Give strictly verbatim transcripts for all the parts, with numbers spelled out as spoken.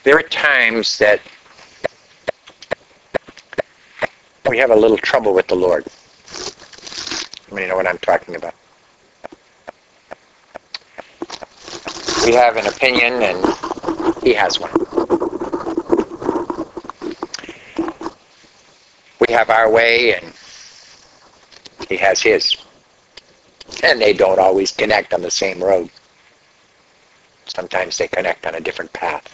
There are times that we have a little trouble with the Lord. I mean, you know what I'm talking about. We have an opinion and he has one. We have our way and he has his. And they don't always connect on the same road. Sometimes they connect on a different path.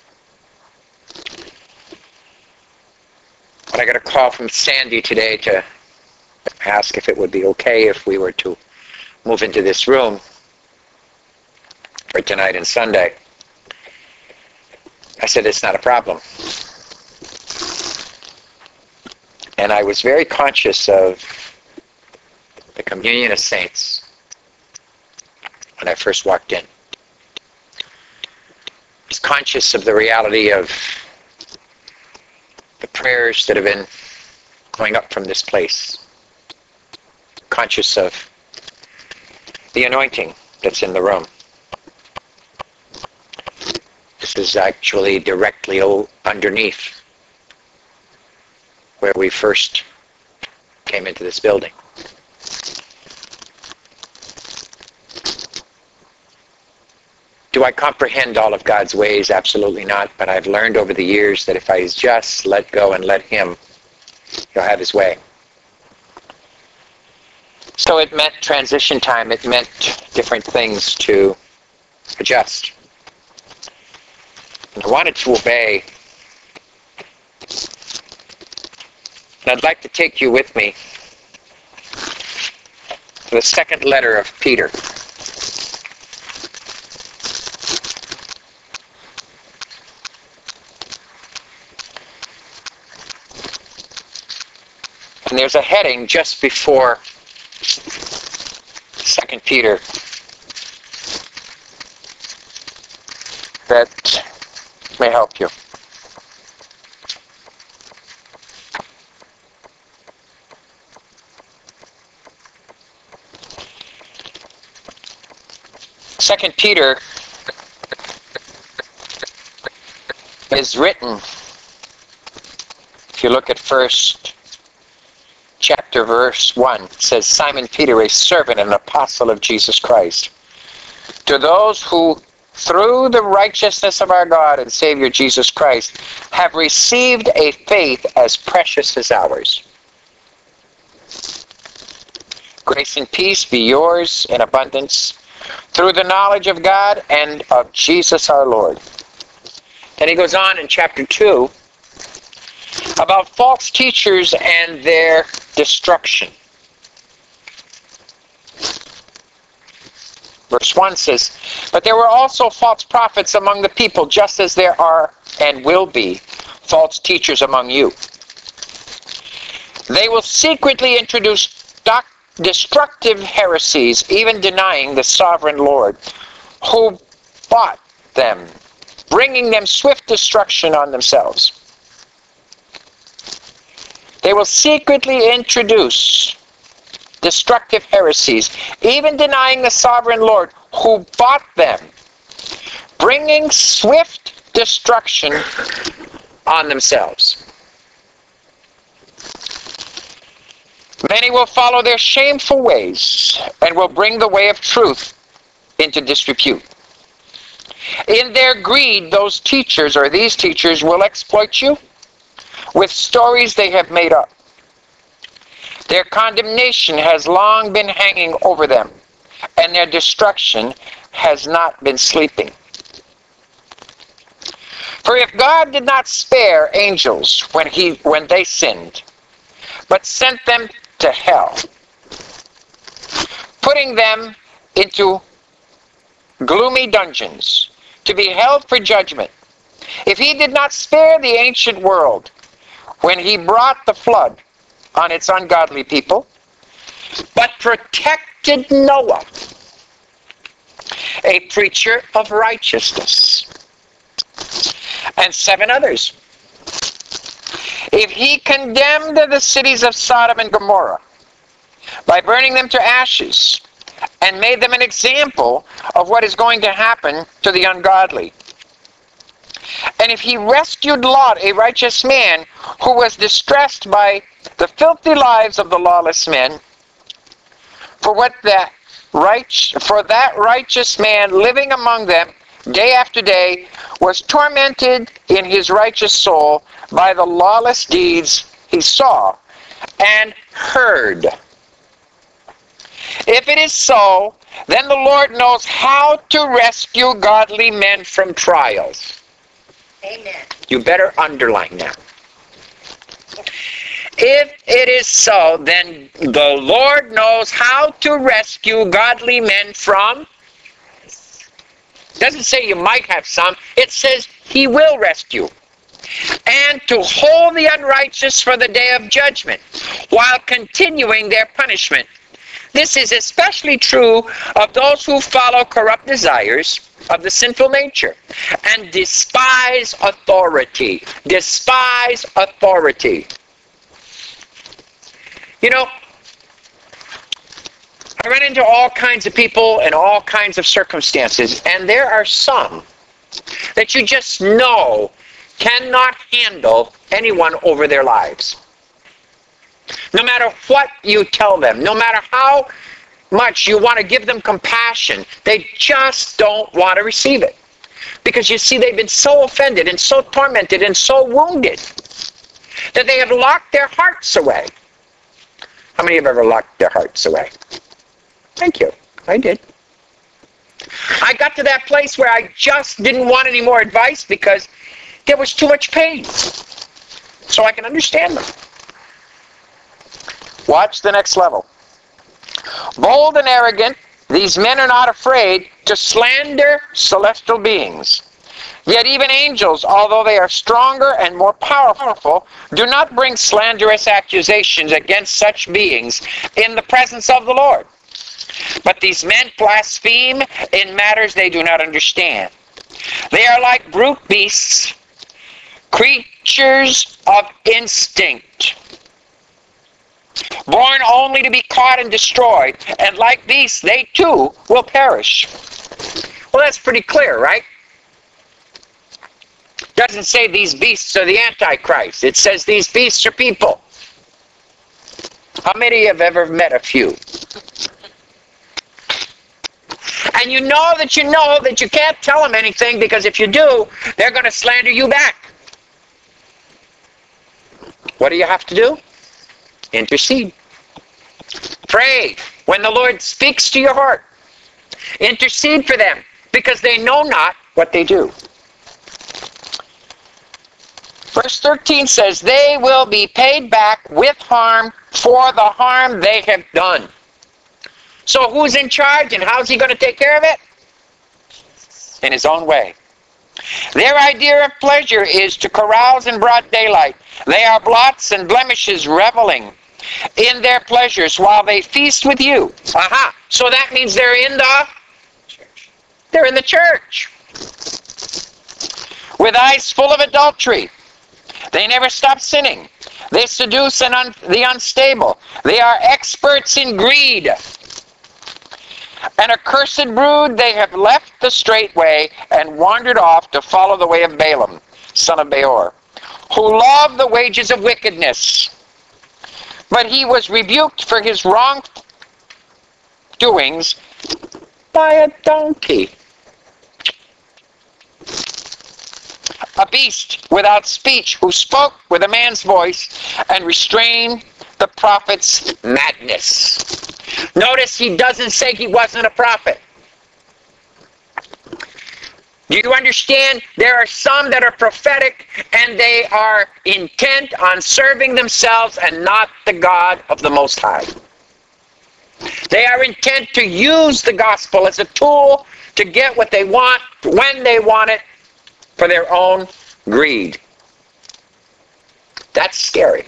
But I got a call from Sandy today to ask if it would be okay if we were to move into this room for tonight and Sunday. I said, it's not a problem. And I was very conscious of the communion of saints when I first walked in. I was conscious of the reality of the prayers that have been going up from this place. Conscious of the anointing that's in the room. This is actually directly underneath where we first came into this building. Do I comprehend all of God's ways? Absolutely not. But I've learned over the years that if I just let go and let him, he'll have his way. So it meant transition time. It meant different things to adjust. And I wanted to obey. And I'd like to take you with me to the second letter of Peter. And there's a heading just before Second Peter that may help you. Second Peter is written, if you look at first chapter verse one, it says, Simon Peter, a servant and apostle of Jesus Christ, to those who through the righteousness of our God and Savior Jesus Christ have received a faith as precious as ours. Grace and peace be yours in abundance through the knowledge of God and of Jesus our Lord. Then he goes on in chapter two about false teachers and their destruction. Verse one says, but there were also false prophets among the people, just as there are and will be false teachers among you. They will secretly introduce doc- destructive heresies, even denying the sovereign Lord, who bought them, bringing them swift destruction on themselves. They will secretly introduce destructive heresies, even denying the sovereign Lord who bought them, bringing swift destruction on themselves. Many will follow their shameful ways and will bring the way of truth into disrepute. In their greed, those teachers or these teachers will exploit you with stories they have made up. Their condemnation has long been hanging over them, and their destruction has not been sleeping. For if God did not spare angels when he when they sinned, but sent them to hell, putting them into gloomy dungeons to be held for judgment, if he did not spare the ancient world when he brought the flood on its ungodly people, but protected Noah, a preacher of righteousness, and seven others, if he condemned the cities of Sodom and Gomorrah by burning them to ashes and made them an example of what is going to happen to the ungodly, And if he rescued Lot, a righteous man, who was distressed by the filthy lives of the lawless men, for what that right, for that righteous man living among them day after day was tormented in his righteous soul by the lawless deeds he saw and heard. If it is so, then the Lord knows how to rescue godly men from trials. Amen. You better underline that. If it is so, then the Lord knows how to rescue godly men from. It doesn't say you might have some. It says he will rescue. And to hold the unrighteous for the day of judgment, while continuing their punishment. This is especially true of those who follow corrupt desires of the sinful nature and despise authority. Despise authority. You know, I run into all kinds of people in all kinds of circumstances, and there are some that you just know cannot handle anyone over their lives. No matter what you tell them, no matter how much you want to give them compassion, they just don't want to receive it. Because you see, they've been so offended and so tormented and so wounded that they have locked their hearts away. How many have ever locked their hearts away? Thank you. I did. I got to that place where I just didn't want any more advice because there was too much pain. So I can understand them. Watch the next level. Bold and arrogant, these men are not afraid to slander celestial beings. Yet even angels, although they are stronger and more powerful, do not bring slanderous accusations against such beings in the presence of the Lord. But these men blaspheme in matters they do not understand. They are like brute beasts, creatures of instinct, born only to be caught and destroyed, and like beasts, they too will perish. Well, that's pretty clear, right? It doesn't say these beasts are the Antichrist. It says these beasts are people. How many have ever met a few? And you know that you know that you can't tell them anything, because if you do, they're going to slander you back. What do you have to do? Intercede. Pray when the Lord speaks to your heart. Intercede for them, because they know not what they do. Verse thirteen says, they will be paid back with harm for the harm they have done. So who's in charge, and how's he going to take care of it? In his own way. Their idea of pleasure is to carouse in broad daylight. They are blots and blemishes, reveling in their pleasures while they feast with you. Aha! So that means they're in the church. They're in the church. With eyes full of adultery. They never stop sinning. They seduce an un the unstable. They are experts in greed. An accursed brood, they have left the straight way and wandered off to follow the way of Balaam, son of Beor, who loved the wages of wickedness. But he was rebuked for his wrong doings by a donkey. A beast without speech, who spoke with a man's voice and restrained the prophet's madness. Notice he doesn't say he wasn't a prophet. Do you understand? There are some that are prophetic and they are intent on serving themselves and not the God of the Most High. They are intent to use the gospel as a tool to get what they want, when they want it, for their own greed. That's scary.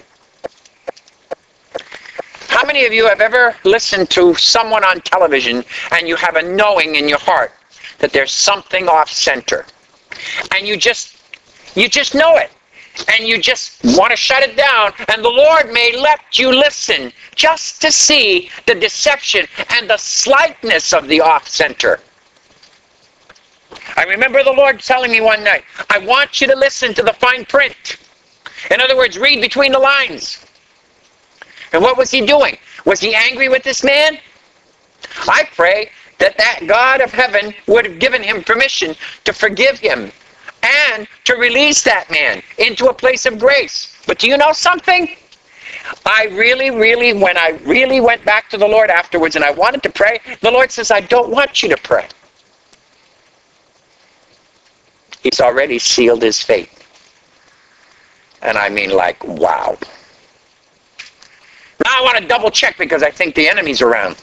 How many of you have ever listened to someone on television and you have a knowing in your heart that there's something off center, and you just you just know it, and you just want to shut it down, and the Lord may let you listen just to see the deception and the slightness of the off center? I remember the Lord telling me one night, I want you to listen to the fine print. In other words, read between the lines. And what was he doing? Was he angry with this man? I pray that that God of heaven would have given him permission to forgive him and to release that man into a place of grace. But do you know something? I really, really, when I really went back to the Lord afterwards and I wanted to pray, the Lord says, I don't want you to pray. He's already sealed his fate. And I mean, like, wow. Now I want to double check because I think the enemy's around.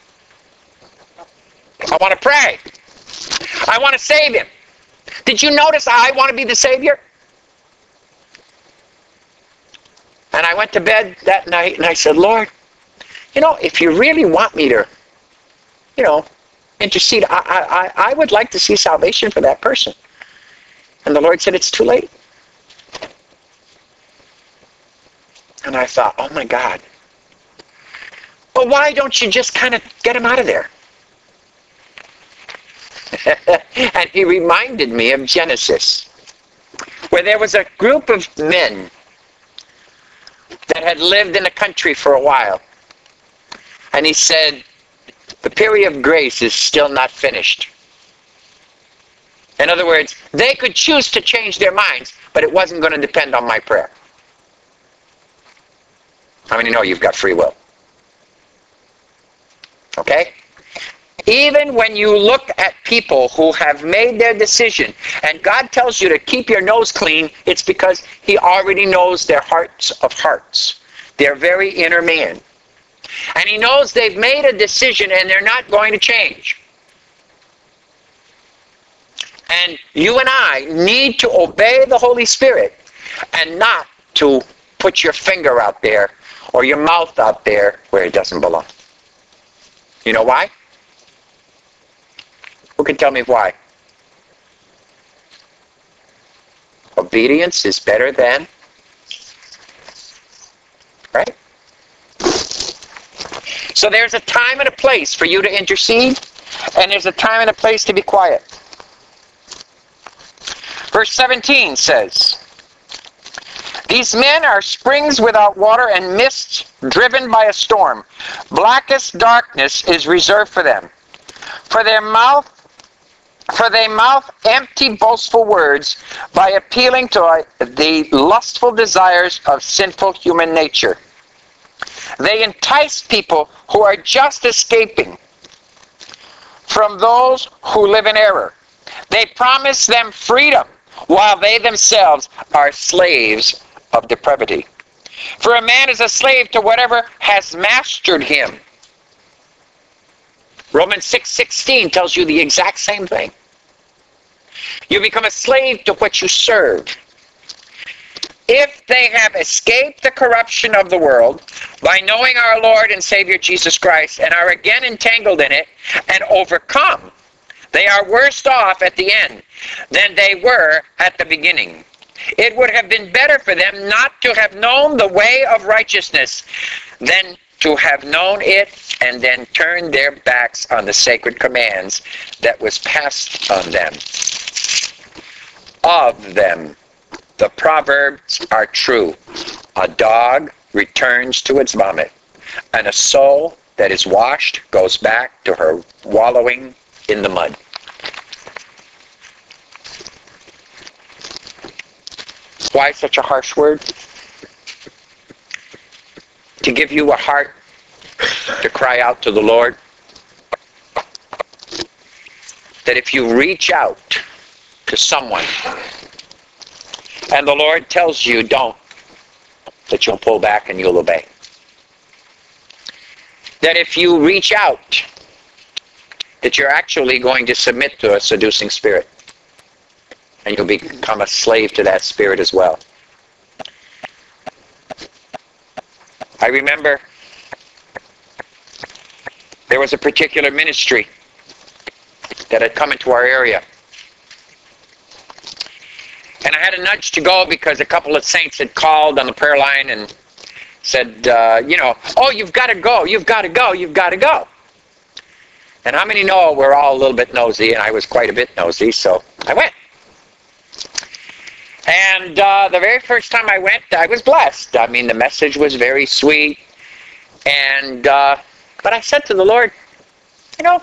I want to pray. I want to save him. Did you notice I want to be the Savior? And I went to bed that night and I said, Lord, you know, if you really want me to, you know, intercede, I, I, I would like to see salvation for that person. And the Lord said, it's too late. And I thought, oh my God. Well, why don't you just kind of get him out of there? And he reminded me of Genesis, where there was a group of men that had lived in the country for a while. And he said, the period of grace is still not finished. In other words, they could choose to change their minds, but it wasn't going to depend on my prayer. How many know you've got free will? Okay? Even when you look at people who have made their decision, and God tells you to keep your nose clean, it's because he already knows their hearts of hearts, their very inner man. And he knows they've made a decision and they're not going to change. And you and I need to obey the Holy Spirit and not to put your finger out there or your mouth out there where it doesn't belong. You know why? Who can tell me why? Obedience is better than, right? So there's a time and a place for you to intercede, and there's a time and a place to be quiet. Verse seventeen says, these men are springs without water and mists driven by a storm. Blackest darkness is reserved for them. For their mouth For they mouth empty, boastful words by appealing to the lustful desires of sinful human nature. They entice people who are just escaping from those who live in error. They promise them freedom while they themselves are slaves of depravity. For a man is a slave to whatever has mastered him. Romans six sixteen tells you the exact same thing. You become a slave to what you serve. If they have escaped the corruption of the world by knowing our Lord and Savior Jesus Christ and are again entangled in it and overcome, they are worse off at the end than they were at the beginning. It would have been better for them not to have known the way of righteousness than to have known it and then turn their backs on the sacred commands that was passed on them. Of them, the proverbs are true. A dog returns to its vomit, and a soul that is washed goes back to her wallowing in the mud. Why such a harsh word? To give you a heart to cry out to the Lord. That if you reach out to someone and the Lord tells you don't, that you'll pull back and you'll obey. That if you reach out, that you're actually going to submit to a seducing spirit. And you'll become a slave to that spirit as well. I remember there was a particular ministry that had come into our area. And I had a nudge to go because a couple of saints had called on the prayer line and said, uh, you know, oh, you've got to go, you've got to go, you've got to go. And how many know we're all a little bit nosy, and I was quite a bit nosy, so I went. And uh, the very first time I went, I was blessed. I mean, the message was very sweet. And, uh, but I said to the Lord, you know,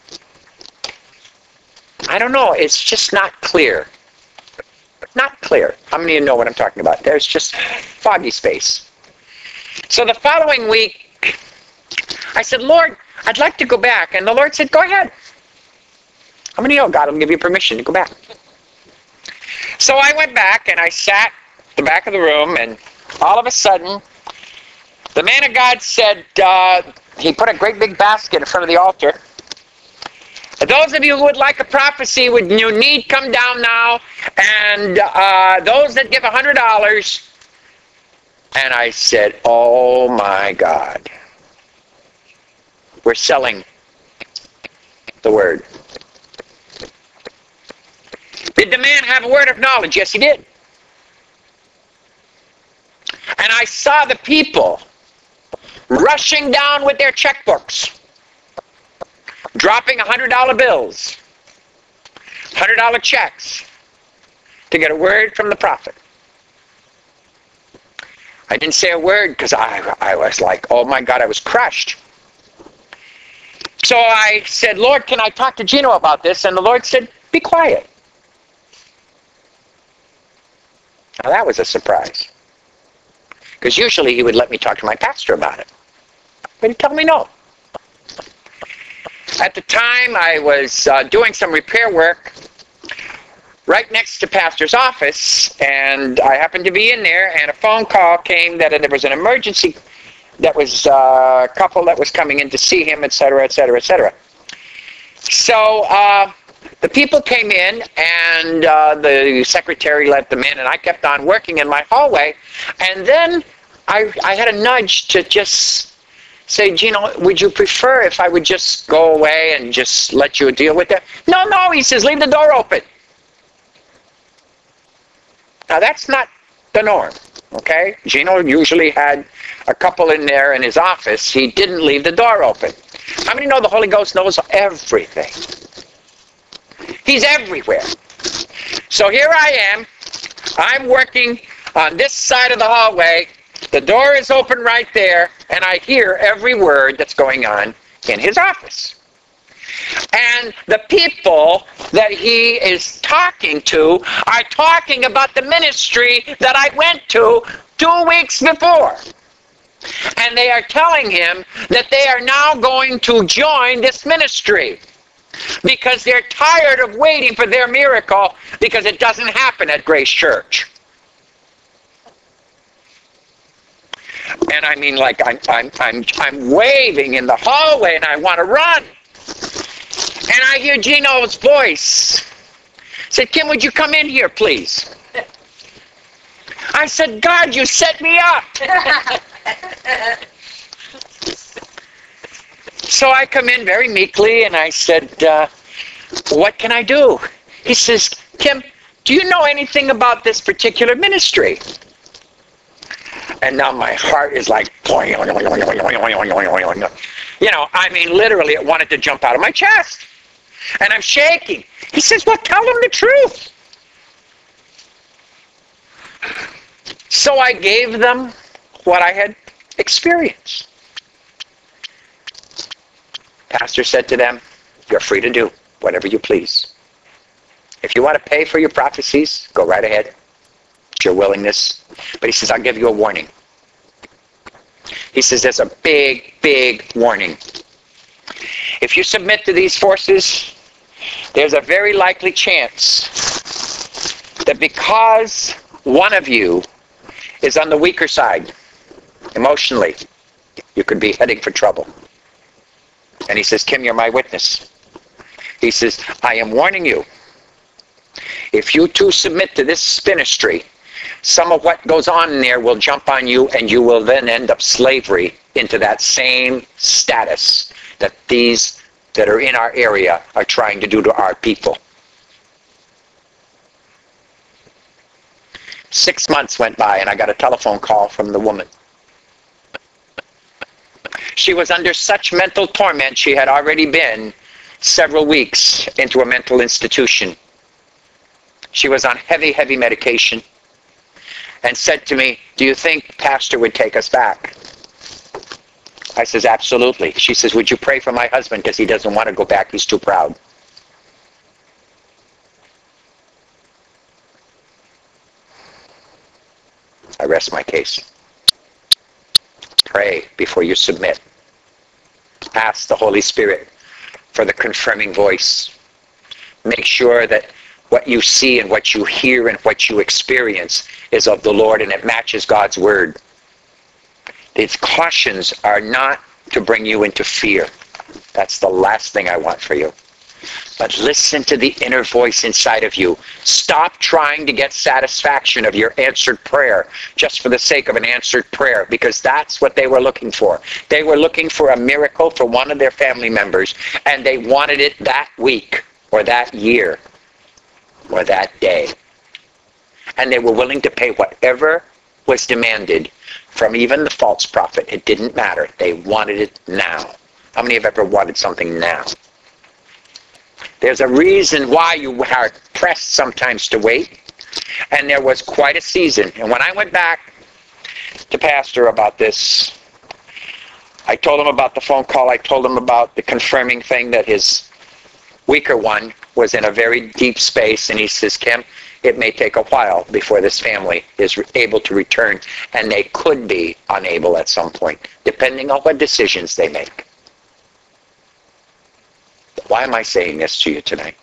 I don't know, it's just not clear. Not clear. How many of you know what I'm talking about? There's just foggy space. So the following week, I said, Lord, I'd like to go back. And the Lord said, go ahead. How many of you know God will give you permission to go back? So I went back and I sat at the back of the room, and all of a sudden, the man of God said, uh, he put a great big basket in front of the altar. Those of you who would like a prophecy, would you need come down now, and uh, those that give one hundred dollars. And I said, oh my God. We're selling the word. Did the man have a word of knowledge? Yes, he did. And I saw the people rushing down with their checkbooks, dropping one hundred dollar bills, one hundred dollar checks to get a word from the prophet. I didn't say a word because I, I was like, oh my God, I was crushed. So I said, Lord, can I talk to Gino about this? And the Lord said, be quiet. Now that was a surprise. Because usually he would let me talk to my pastor about it. But he told me no. At the time, I was uh, doing some repair work right next to pastor's office, and I happened to be in there, and a phone call came that there was an emergency, that was uh, a couple that was coming in to see him, et cetera, et cetera, et cetera. So uh, the people came in, and uh, the secretary let them in, and I kept on working in my hallway, and then I, I had a nudge to just say, Gino, would you prefer if I would just go away and just let you deal with that? No, no, he says, leave the door open. Now, that's not the norm, okay? Gino usually had a couple in there in his office. He didn't leave the door open. How many know the Holy Ghost knows everything? He's everywhere. So here I am. I'm working on this side of the hallway. The door is open right there, and I hear every word that's going on in his office. And the people that he is talking to are talking about the ministry that I went to two weeks before. And they are telling him that they are now going to join this ministry because they're tired of waiting for their miracle because it doesn't happen at Grace Church. And I mean, like, I'm, I'm, I'm, I'm waving in the hallway and I want to run. And I hear Gino's voice. Said, Kim, would you come in here, please? I said, God, you set me up. So I come in very meekly and I said, uh, what can I do? He says, Kim, do you know anything about this particular ministry? And now my heart is like, you know, I mean, literally, it wanted to jump out of my chest. And I'm shaking. He says, well, tell them the truth. So I gave them what I had experienced. Pastor said to them, you're free to do whatever you please. If you want to pay for your prophecies, go right ahead. It's your willingness. But he says, I'll give you a warning. He says, there's a big, big warning. If you submit to these forces, there's a very likely chance that because one of you is on the weaker side, emotionally, you could be heading for trouble. And he says, Kim, you're my witness. He says, I am warning you. If you two submit to this ministry, some of what goes on in there will jump on you, and you will then end up slavery into that same status that these that are in our area are trying to do to our people. Six months went by, and I got a telephone call from the woman. She was under such mental torment she had already been several weeks into a mental institution. She was on heavy, heavy medication and said to me, do you think Pastor would take us back? I says, absolutely. She says, would you pray for my husband because he doesn't want to go back. He's too proud. I rest my case. Pray before you submit. Ask the Holy Spirit for the confirming voice. Make sure that what you see and what you hear and what you experience is of the Lord and it matches God's word. These cautions are not to bring you into fear. That's the last thing I want for you. But listen to the inner voice inside of you. Stop trying to get satisfaction of your answered prayer just for the sake of an answered prayer, because that's what they were looking for. They were looking for a miracle for one of their family members, and they wanted it that week or that year or that day. And they were willing to pay whatever was demanded from even the false prophet. It didn't matter. They wanted it now. How many have ever wanted something now? There's a reason why you are pressed sometimes to wait. And there was quite a season. And when I went back to Pastor about this, I told him about the phone call. I told him about the confirming thing that his weaker one was in a very deep space. And he says, Kim, it may take a while before this family is able to return. And they could be unable at some point, depending on what decisions they make. Why am I saying this to you tonight?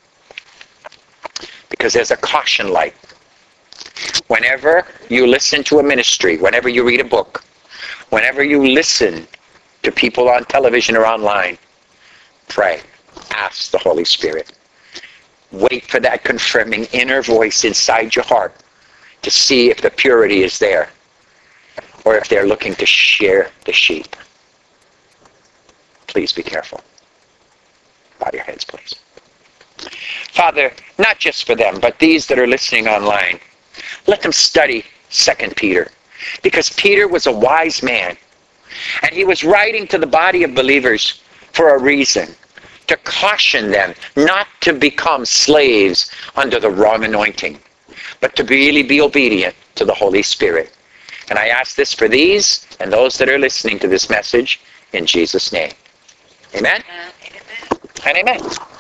Because there's a caution light. Whenever you listen to a ministry, whenever you read a book, whenever you listen to people on television or online, pray. Ask the Holy Spirit. Wait for that confirming inner voice inside your heart to see if the purity is there or if they're looking to shear the sheep. Please be careful. Bow your heads, please. Father, not just for them, but these that are listening online, let them study Second Peter. Because Peter was a wise man. And he was writing to the body of believers for a reason. To caution them not to become slaves under the wrong anointing. But to really be obedient to the Holy Spirit. And I ask this for these and those that are listening to this message in Jesus' name. Amen? And amen.